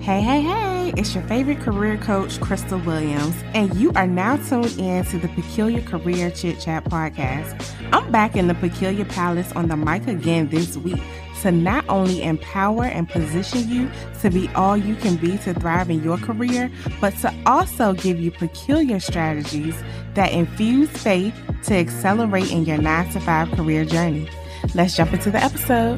Hey, hey, hey, it's your favorite career coach, Crystal Williams, and you are now tuned in to the Peculiar Career Chit Chat podcast. I'm back in the Peculiar Palace on the mic again this week to not only empower and position you to be all you can be to thrive in your career, but to also give you peculiar strategies that infuse faith to accelerate in your 9-to-5 career journey. Let's jump into the episode.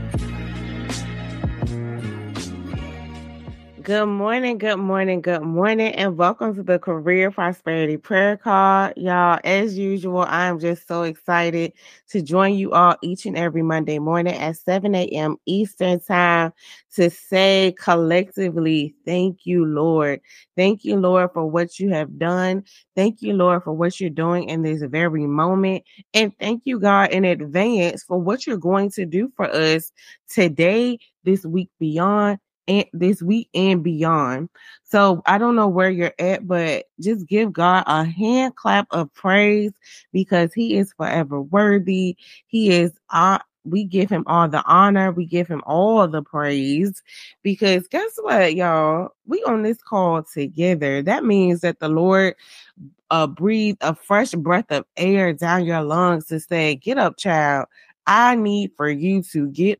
Good morning, and welcome to the Career Prosperity Prayer Call. Y'all, as usual, I am just so excited to join you all each and every Monday morning at 7 a.m. Eastern Time to say collectively, thank you, Lord. Thank you, Lord, for what you have done. Thank you, Lord, for what you're doing in this very moment. And thank you, God, in advance for what you're going to do for us today, this week, beyond. And this week and beyond. So I don't know where you're at, but just give God a hand clap of praise because he is forever worthy. He is, we give him all the honor. We give him all the praise because guess what, y'all? We on this call together. That means that the Lord breathe a fresh breath of air down your lungs to say, get up, child. I need for you to get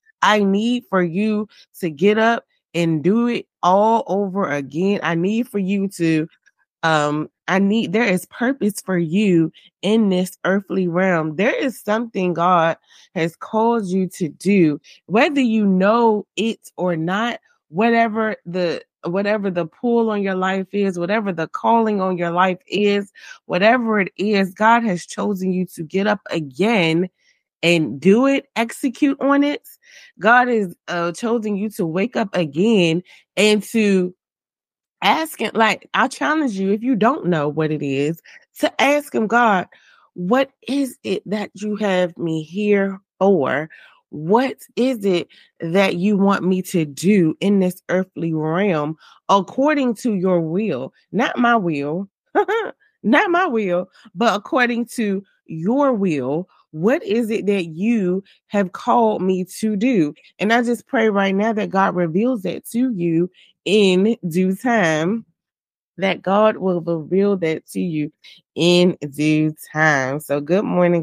up and do it all over again. I need for you to, there is purpose for you in this earthly realm. There is something God has called you to do, whether you know it or not, whatever the pull on your life is, whatever the calling on your life is, whatever it is, God has chosen you to get up again and do it, execute on it. God is chosen you to wake up again and to ask him, like, I challenge you, if you don't know what it is, to ask him, God, what is it that you have me here for? What is it that you want me to do in this earthly realm according to your will? Not my will, not my will, but according to your will. What is it that you have called me to do? And I just pray right now that God reveals that to you in due time, that God will reveal that to you in due time. So good morning,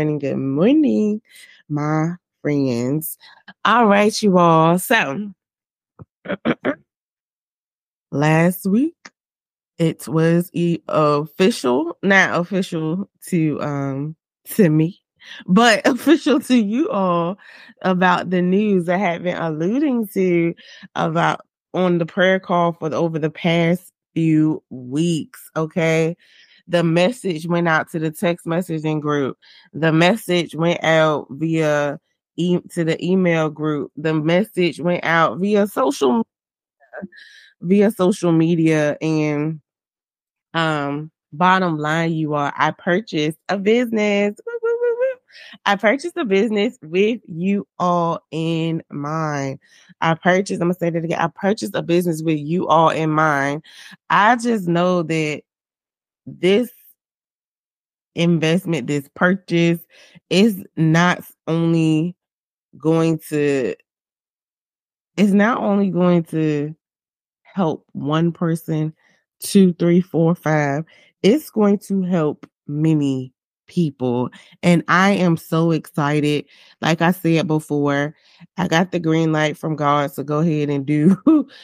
my friends. All right, you all. So last week it was not official to me, but official to you all about the news I have been alluding to about on the prayer call for over the past few weeks. Okay. The message went out to the text messaging group. The message went out via to the email group. The message went out via social media. And bottom line, you all, I purchased a business. I purchased a business with you all in mind. I'm going to say that again. I purchased a business with you all in mind. I just know that this investment, this purchase is not only going to help one person, 2, 3, 4, 5. It's going to help many people. And I am so excited. Like I said before, I got the green light from God to go ahead and do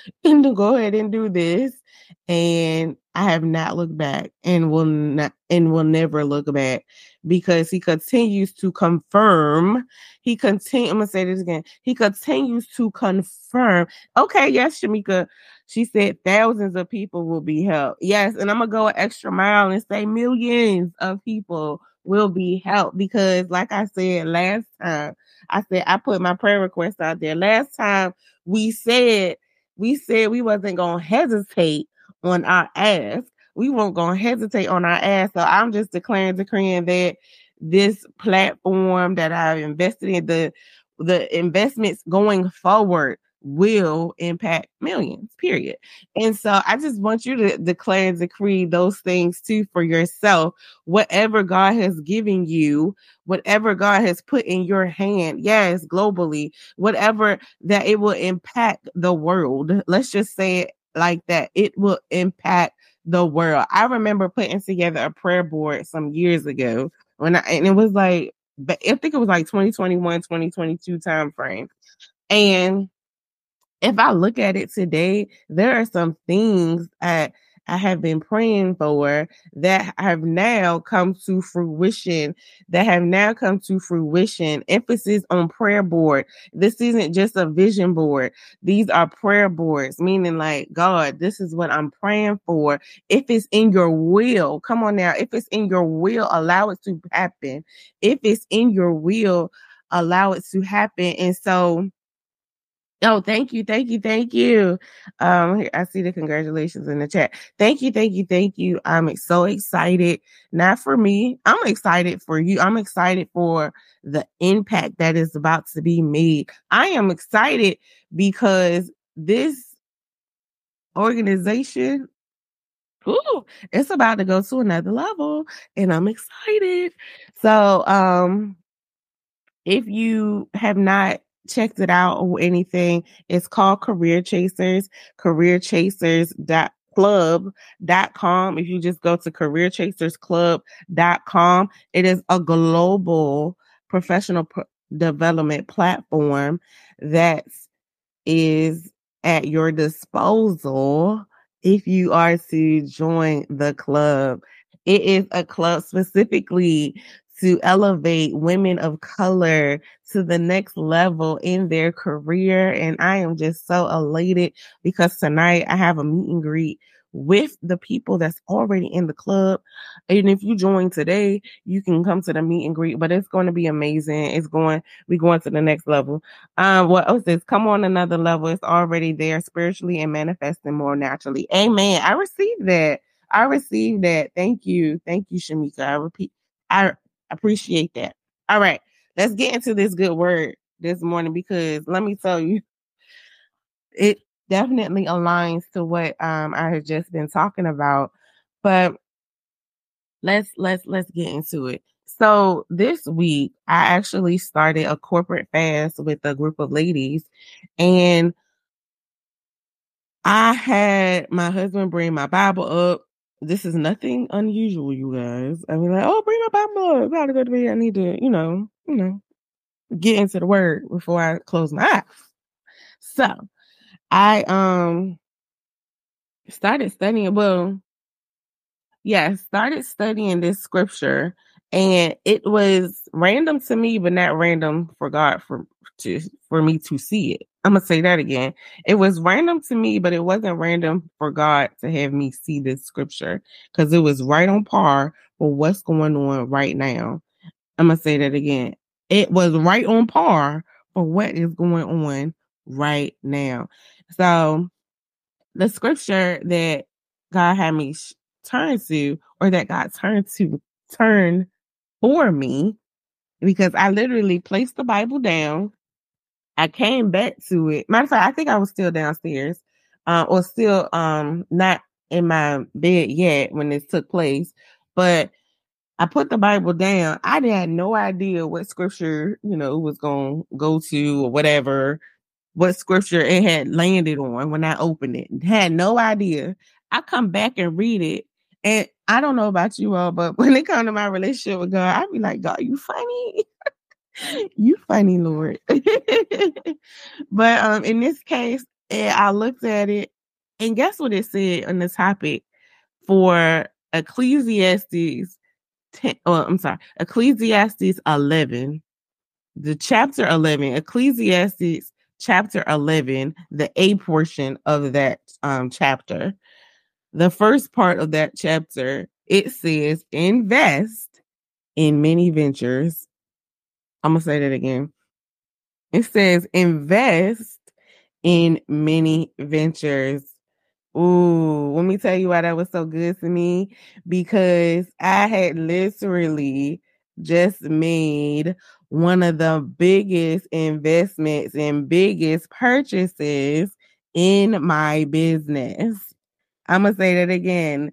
this. And I have not looked back and will never look back because he continues to confirm. I'm going to say this again. He continues to confirm. Okay, yes, Shamika. She said thousands of people will be helped. Yes, and I'm going to go an extra mile and say millions of people will be helped because, like I said last time, I put my prayer request out there. Last time we said we wasn't going to hesitate on our ask. We weren't going to hesitate on our ask. So I'm just declaring that this platform that I've invested in, the investments going forward, will impact millions, period. And so I just want you to declare and decree those things too for yourself. Whatever God has given you, whatever God has put in your hand, yes, globally, whatever, that it will impact the world. Let's just say it like that. It will impact the world. I remember putting together a prayer board some years ago and it was like, I think it was like 2021, 2022 time frame. And if I look at it today, there are some things I have been praying for that have now come to fruition, Emphasis on prayer board. This isn't just a vision board. These are prayer boards, meaning like, God, this is what I'm praying for. If it's in your will, come on now. If it's in your will, allow it to happen. If it's in your will, allow it to happen. And so, oh, thank you, thank you, thank you. I see the congratulations in the chat. Thank you, thank you, thank you. I'm so excited. Not for me. I'm excited for you. I'm excited for the impact that is about to be made. I am excited because this organization, ooh, it's about to go to another level, and I'm excited. So, if you have not checked it out or anything, it's called Career Chasers, careerchasers.club.com. If you just go to careerchasersclub.com, it is a global professional development platform that is at your disposal if you are to join the club. It is a club specifically to elevate women of color to the next level in their career. And I am just so elated because tonight I have a meet and greet with the people that's already in the club. And if you join today, you can come to the meet and greet, but it's going to be amazing. We're going to the next level. What else is come on another level? It's already there spiritually and manifesting more naturally. Amen. I received that. Thank you. Thank you, Shamika. I appreciate that. All right. Let's get into this good word this morning because let me tell you, it definitely aligns to what I had just been talking about. But let's get into it. So this week I actually started a corporate fast with a group of ladies, and I had my husband bring my Bible up. This is nothing unusual, you guys. I mean, like, oh, bring my Bible up. I gotta go to bed. I need to, get into the word before I close my eyes. So I started studying. Well, yeah, I started studying this scripture, and it was random to me, but not random for God for me to see it. I'm gonna say that again. It was random to me, but it wasn't random for God to have me see this scripture because it was right on par for what's going on right now. I'm gonna say that again. It was right on par for what is going on right now. So the scripture that God had me turn to, or that God turn for me, because I literally placed the Bible down. I came back to it. Matter of fact, I think I was still downstairs, or still not in my bed yet when this took place. But I put the Bible down. I had no idea what scripture, it was going to go to or whatever, what scripture it had landed on when I opened it. Had no idea. I come back and read it. And I don't know about you all, but when it comes to my relationship with God, I be like, God, you funny. You funny, Lord. But in this case, I looked at it, and guess what it said on the topic for Ecclesiastes 10, Ecclesiastes 11, the chapter 11, Ecclesiastes chapter 11, the A portion of that chapter. The first part of that chapter, it says, invest in many ventures. I'm going to say that again. It says, invest in many ventures. Ooh, let me tell you why that was so good to me. Because I had literally just made one of the biggest investments and biggest purchases in my business. I'm gonna say that again.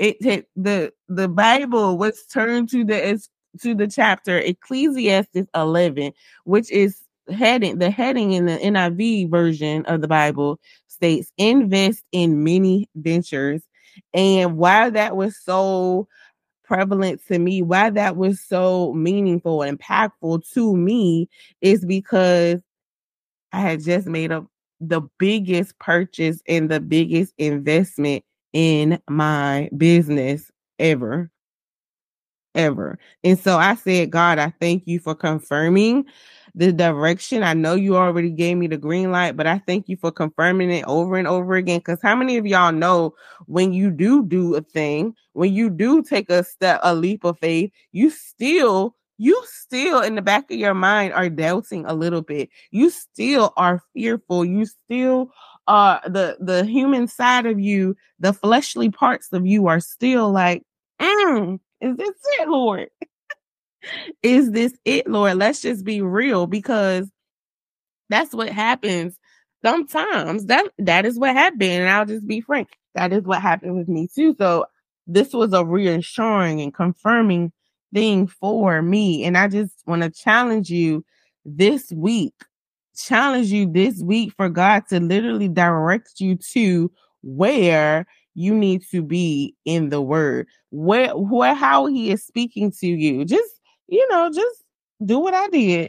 The Bible was turned to the chapter Ecclesiastes 11, which is the heading in the NIV version of the Bible states invest in many ventures. And why that was so prevalent to me, why that was so meaningful and impactful to me is because I had just made up the biggest purchase and the biggest investment in my business ever ever. And so I said, God, I thank you for confirming the direction. I know you already gave me the green light, but I thank you for confirming it over and over again. Because how many of y'all know when you do a thing, when you do take a leap of faith, you still in the back of your mind are doubting a little bit. You still are fearful. You still the human side of you, the fleshly parts of you are still like, is this it, Lord? Is this it, Lord? Let's just be real, because that's what happens sometimes. That is what happened. And I'll just be frank. That is what happened with me too. So this was a reassuring and confirming thing for me. And I just want to challenge you this week. Challenge you this week for God to literally direct you to where you need to be in the word. Where how he is speaking to you. Just do what I did.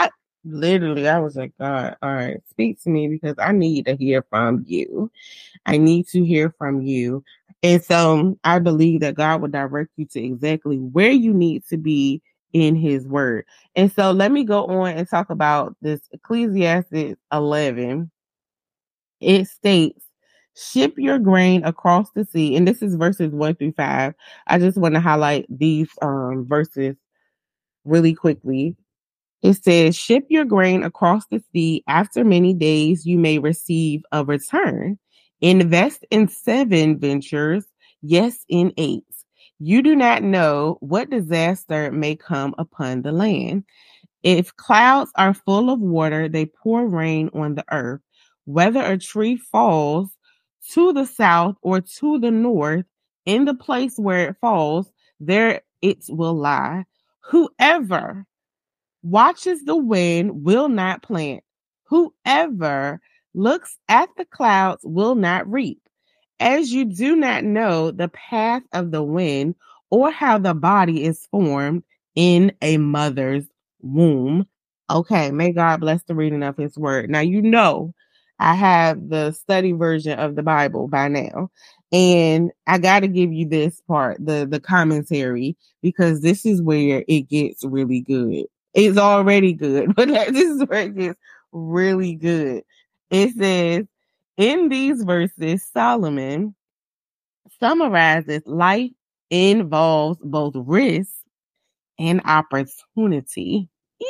I was like, God, all right, speak to me because I need to hear from you. I need to hear from you. And so I believe that God will direct you to exactly where you need to be in his word. And so let me go on and talk about this Ecclesiastes 11. It states, ship your grain across the sea. And this is verses 1 through 5. I just want to highlight these verses really quickly. It says, ship your grain across the sea. After many days, you may receive a return. Invest in 7 ventures, yes, in 8. You do not know what disaster may come upon the land. If clouds are full of water, they pour rain on the earth. Whether a tree falls to the south or to the north, in the place where it falls, there it will lie. Whoever watches the wind will not plant. Whoever looks at the clouds will not reap. As you do not know the path of the wind or how the body is formed in a mother's womb. Okay, may God bless the reading of his word. Now, I have the study version of the Bible by now. And I got to give you this part, the commentary, because this is where it gets really good. It's already good, but this is where it gets really good. It says, in these verses, Solomon summarizes life involves both risk and opportunity.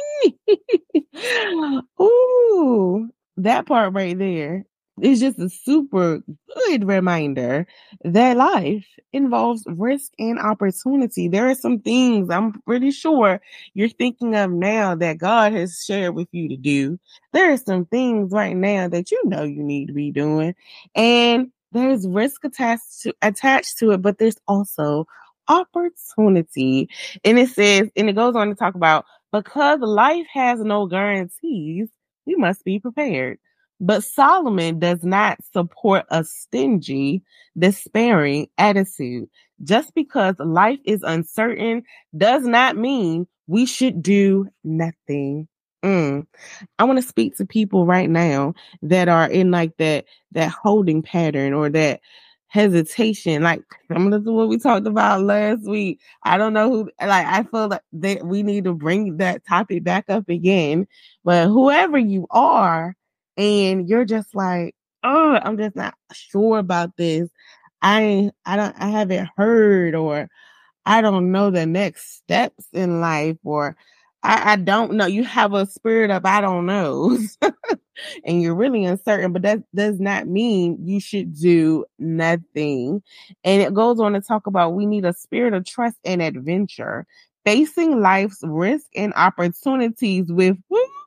Ooh, that part right there is just a super good reminder that life involves risk and opportunity. There are some things I'm pretty sure you're thinking of now that God has shared with you to do. There are some things right now that you know you need to be doing, and there's risk attached to it, but there's also opportunity. And it goes on to talk about, because life has no guarantees, we must be prepared. But Solomon does not support a stingy, despairing attitude. Just because life is uncertain does not mean we should do nothing. I want to speak to people right now that are in like that holding pattern or that hesitation, like similar to what we talked about last week. I don't know who, like, I feel like that we need to bring that topic back up again. But whoever you are, and you're just like, oh, I'm just not sure about this. I haven't heard, or I don't know the next steps in life, or I don't know. You have a spirit of I don't know. And you're really uncertain, but that does not mean you should do nothing. And it goes on to talk about we need a spirit of trust and adventure. facing life's risks and opportunities with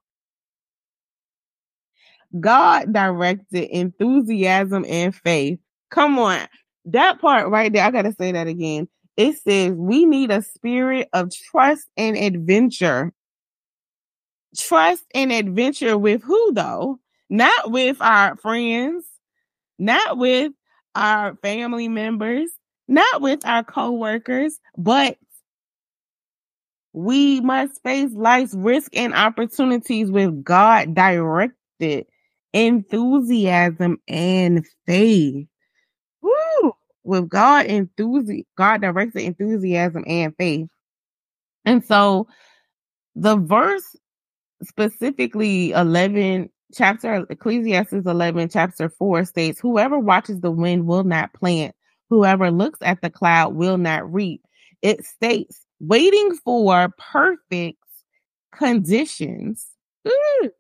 God directed enthusiasm and faith. Come on. That part right there, I got to say that again. It says we need a spirit of trust and adventure. Trust and adventure with who, though? Not with our friends, not with our family members, not with our coworkers, but we must face life's risks and opportunities with God directed enthusiasm and faith. Woo! With God directed enthusiasm and faith. And so the verse specifically chapter Ecclesiastes 11, chapter 4 states, whoever watches the wind will not plant. Whoever looks at the cloud will not reap. It states, waiting for perfect conditions. Ooh.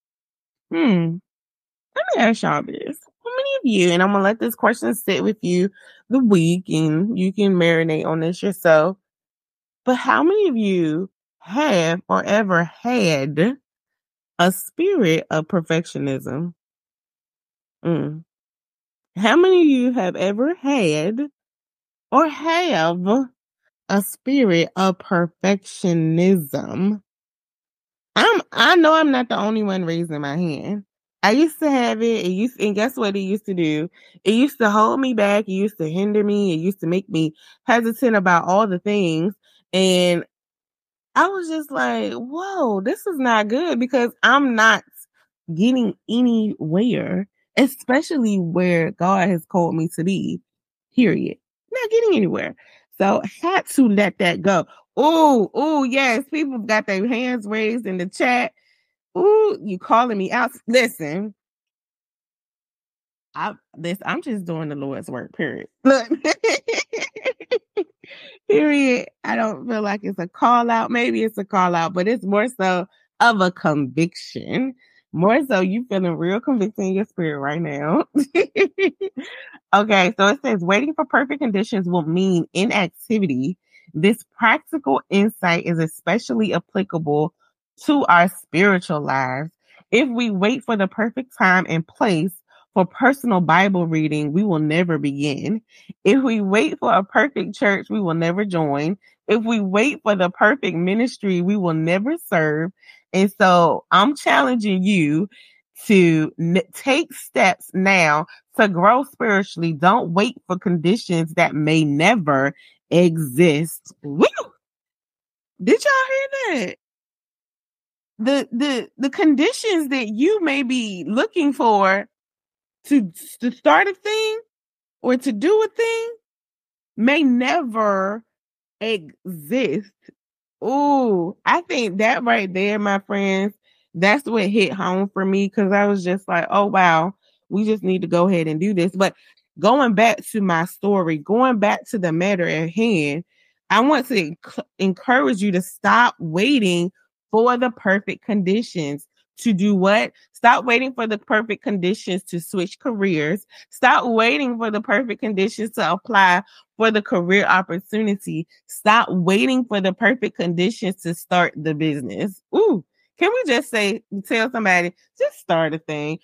Let me ask y'all this. How many of you, and I'm going to let this question sit with you the week and you can marinate on this yourself, but how many of you have or ever had a spirit of perfectionism? How many of you have ever had or have a spirit of perfectionism? I know I'm not the only one raising my hand. I used to have it. And guess what it used to do? It used to hold me back. It used to hinder me. It used to make me hesitant about all the things. And I was just like, whoa, this is not good because I'm not getting anywhere, especially where God has called me to be, period. Not getting anywhere. So I had to let that go. Oh, yes. People got their hands raised in the chat. Ooh, you calling me out. Listen, I'm just doing the Lord's work, period. Look. Period. I don't feel like it's a call out. Maybe it's a call out, but it's more so of a conviction. More so you feeling real convicted in your spirit right now. Okay, so it says waiting for perfect conditions will mean inactivity. This practical insight is especially applicable to our spiritual lives. If we wait for the perfect time and place for personal Bible reading, we will never begin. If we wait for a perfect church, we will never join. If we wait for the perfect ministry, we will never serve. And so I'm challenging you to take steps now to grow spiritually. Don't wait for conditions that may never exist. Woo! Did y'all hear that? The conditions that you may be looking for to start a thing or to do a thing may never exist. Ooh, I think that right there, my friends, that's what hit home for me because I was just like, oh, wow, we just need to go ahead and do this. But going back to my story, going back to the matter at hand, I want to encourage you to stop waiting for the perfect conditions. To do what? Stop waiting for the perfect conditions to switch careers. Stop waiting for the perfect conditions to apply for the career opportunity. Stop waiting for the perfect conditions to start the business. Ooh, can we just tell somebody, just start a thing.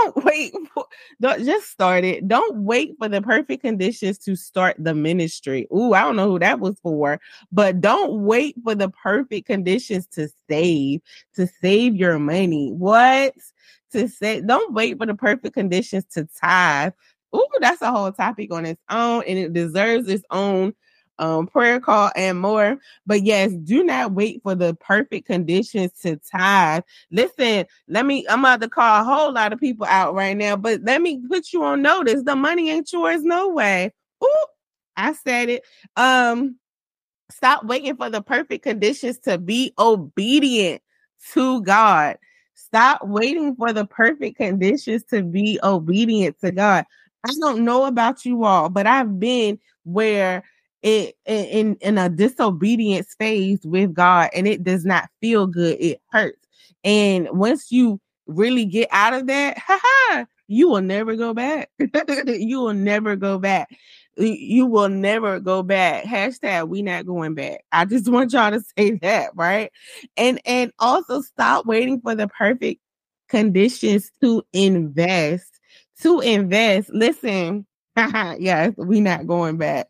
Just start it. Don't wait for the perfect conditions to start the ministry. Ooh, I don't know who that was for, but don't wait for the perfect conditions to save your money. What? Don't wait for the perfect conditions to tithe. Ooh, that's a whole topic on its own, and it deserves its own prayer call and more. But yes, do not wait for the perfect conditions to tithe. Listen, I'm about to call a whole lot of people out right now, but let me put you on notice. The money ain't yours, no way. Ooh, I said it. Stop waiting for the perfect conditions to be obedient to God. Stop waiting for the perfect conditions to be obedient to God. I don't know about you all, but I've been where in a disobedience phase with God, and it does not feel good. It hurts. And once you really get out of that, you will never go back. You will never go back. You will never go back. Hashtag we not going back. I just want y'all to say that, right? And also stop waiting for the perfect conditions to invest. To invest. Listen, yes, we not going back.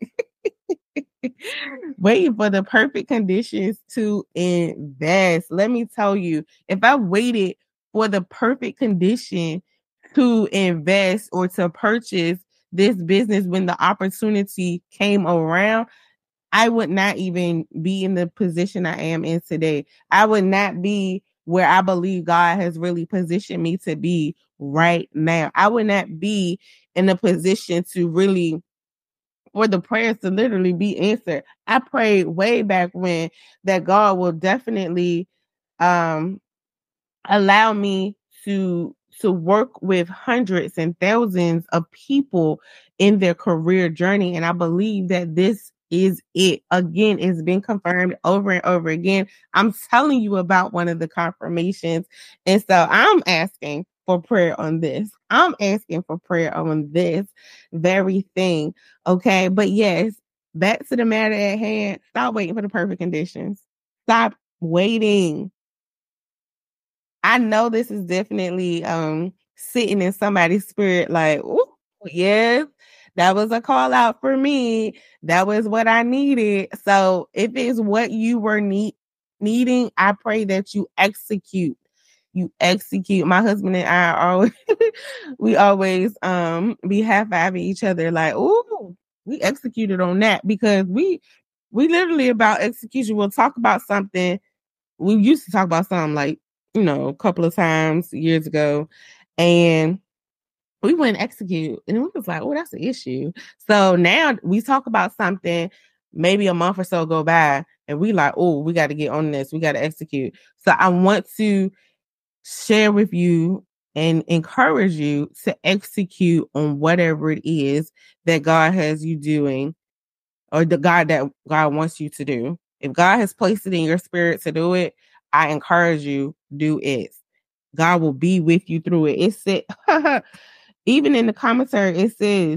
Waiting for the perfect conditions to invest. Let me tell you, if I waited for the perfect condition to invest or to purchase this business when the opportunity came around, I would not even be in the position I am in today. I would not be where I believe God has really positioned me to be right now. I would not be in a position to really for the prayers to literally be answered. I prayed way back when that God will definitely um allow me to work with hundreds and thousands of people in their career journey, and I believe that this is it. Again, it's been confirmed over and over again. I'm telling you about one of the confirmations, and so I'm asking for prayer on this. I'm asking for prayer on this very thing. Okay, but yes, back to the matter at hand. Stop waiting for the perfect conditions. Stop waiting. I know this is definitely sitting in somebody's spirit like, "Ooh, yes, that was a call out for me. That was what I needed." So if it's what you were needing, I pray that you execute. You execute. My husband and I are always we always be high-fiving each other like, "Ooh, we executed on that," because we literally about execution. We'll talk about something. We used to talk about something like, a couple of times years ago, and we wouldn't execute. And we was like, oh, that's an issue. So now we talk about something, maybe a month or so go by, and we like, oh, we got to get on this. We got to execute. So I want to share with you and encourage you to execute on whatever it is that God has you doing or the God that God wants you to do. If God has placed it in your spirit to do it, I encourage you, do it. God will be with you through it. It said, even in the commentary, it says,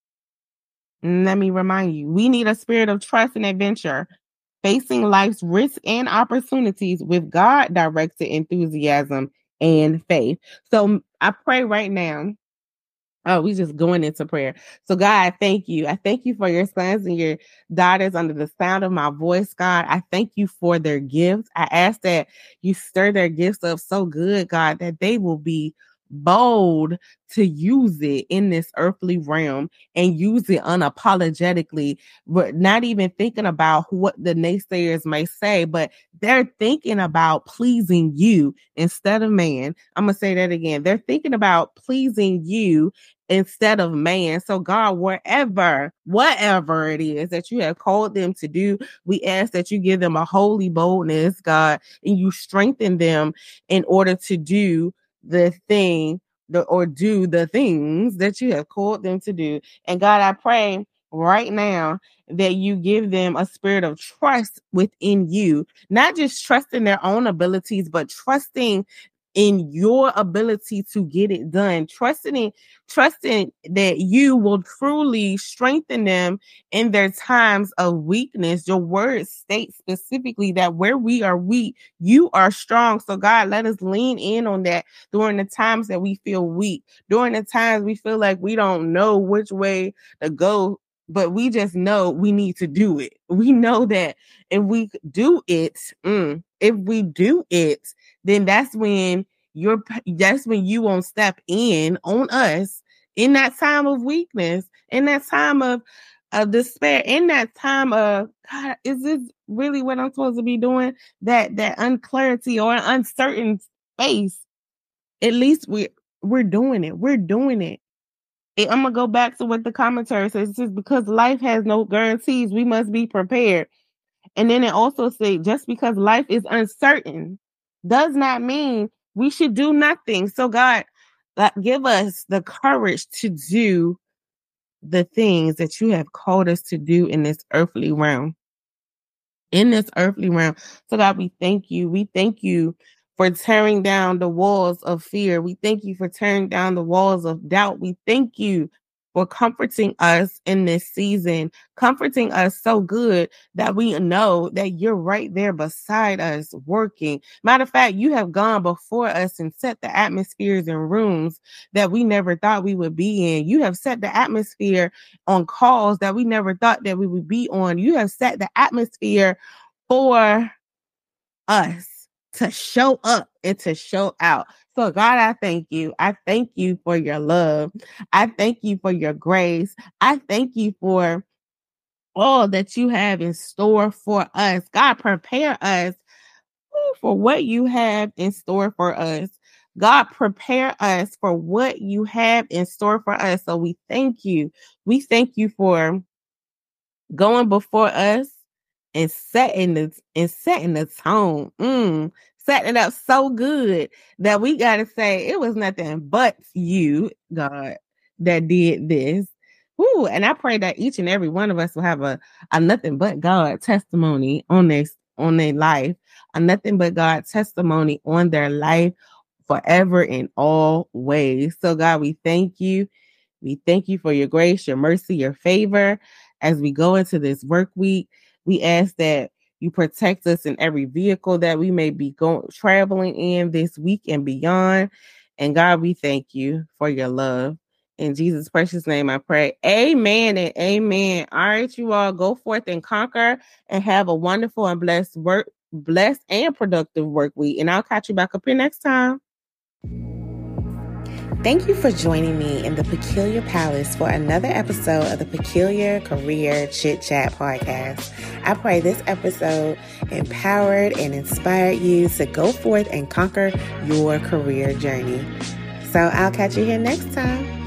let me remind you, we need a spirit of trust and adventure, facing life's risks and opportunities with God directed enthusiasm and faith. So I pray right now. Oh, we just going into prayer. So, God, I thank you. I thank you for your sons and your daughters under the sound of my voice, God. I thank you for their gifts. I ask that you stir their gifts up so good, God, that they will be bold to use it in this earthly realm and use it unapologetically, but not even thinking about what the naysayers may say, but they're thinking about pleasing you instead of man. I'm going to say that again. They're thinking about pleasing you instead of man. So God, whatever it is that you have called them to do, we ask that you give them a holy boldness, God, and you strengthen them in order to do the thing or do the things that you have called them to do. And God, I pray right now that you give them a spirit of trust within you, not just trusting their own abilities, but trusting in your ability to get it done, trusting that you will truly strengthen them in their times of weakness. Your word states specifically that where we are weak, you are strong. So God, let us lean in on that during the times that we feel weak, during the times we feel like we don't know which way to go, but we just know we need to do it. We know that if we do it, then that's when you won't step in on us in that time of weakness, in that time of despair, in that time of God, is this really what I'm supposed to be doing? That unclarity or uncertain space. At least we're doing it. We're doing it. I'm gonna go back to what the commentary says. It says because life has no guarantees, we must be prepared. And then it also says just because life is uncertain does not mean we should do nothing. So God, give us the courage to do the things that you have called us to do in this earthly realm. In this earthly realm. So God, we thank you. We thank you for tearing down the walls of fear. We thank you for tearing down the walls of doubt. We thank you for comforting us in this season, comforting us so good that we know that you're right there beside us working. Matter of fact, you have gone before us and set the atmospheres in rooms that we never thought we would be in. You have set the atmosphere on calls that we never thought that we would be on. You have set the atmosphere for us to show up and to show out. So God, I thank you. I thank you for your love. I thank you for your grace. I thank you for all that you have in store for us. God, prepare us for what you have in store for us. God, prepare us for what you have in store for us. So we thank you. We thank you for going before us and setting the tone. Setting it up so good that we gotta say it was nothing but you, God, that did this. Ooh, and I pray that each and every one of us will have a nothing but God testimony on their life, a nothing but God testimony on their life forever in all ways. So God, we thank you. We thank you for your grace, your mercy, your favor as we go into this work week. We ask that you protect us in every vehicle that we may be traveling in this week and beyond. And God, we thank you for your love. In Jesus' precious name, I pray. Amen and amen. All right, you all go forth and conquer and have a wonderful and blessed and productive work week. And I'll catch you back up here next time. Thank you for joining me in the Peculiar Palace for another episode of the Peculiar Career Chit Chat podcast. I pray this episode empowered and inspired you to go forth and conquer your career journey. So I'll catch you here next time.